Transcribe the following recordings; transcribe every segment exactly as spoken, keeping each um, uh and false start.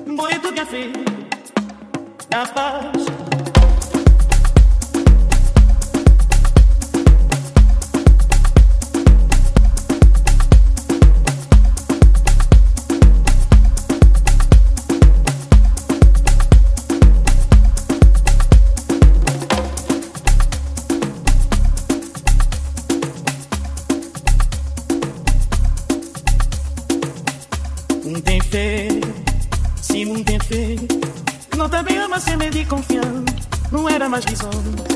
Foi tudo bien fait, na paz. Um tem fé, sim, um tem fé. Não também ama sem medo e confiança. Não era mais visão.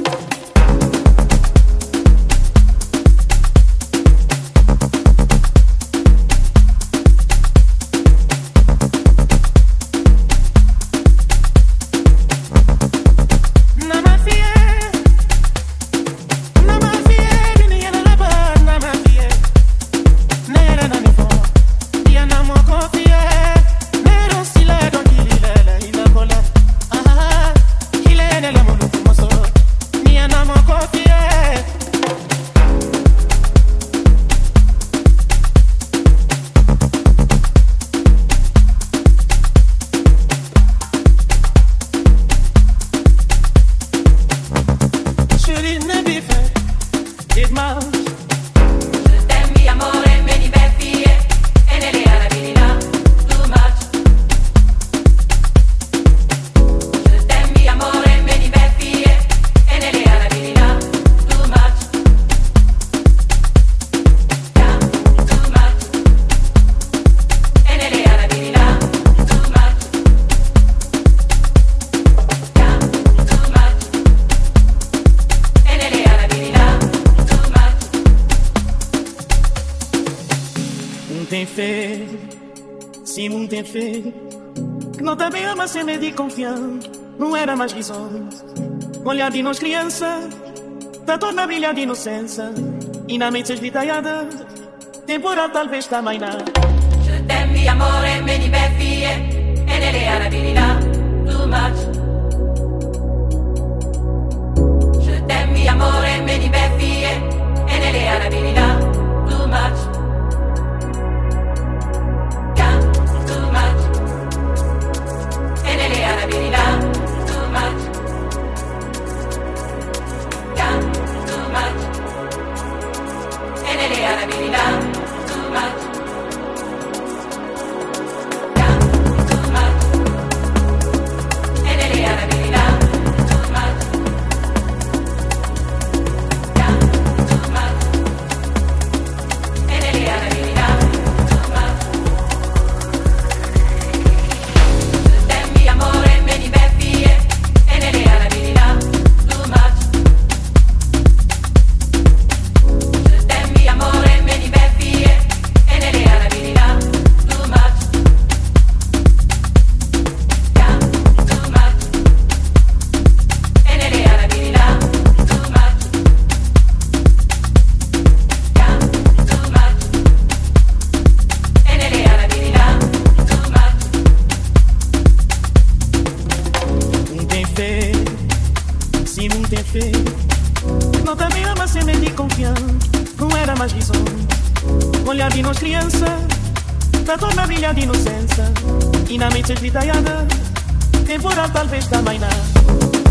Tem fé, sim, um tem fé. Que não também ama sem medo e confiança. Não era mais visões. Olhar de nós criança, tá toda a brilha de inocência. E na mente esvitalhada, temporal talvez também não. Je t'aime, amore, me di beffie. E nelle arabilità, too much. Je t'aime, amore, me di beffie. E nelle arabilità, too much. Sim, um tem fé. Não também ama sem medo e confiança. Não era mais visão. Olhar de nós criança, tá toda a brilha de inocência. E na mente esvitalhada, temporal talvez também não.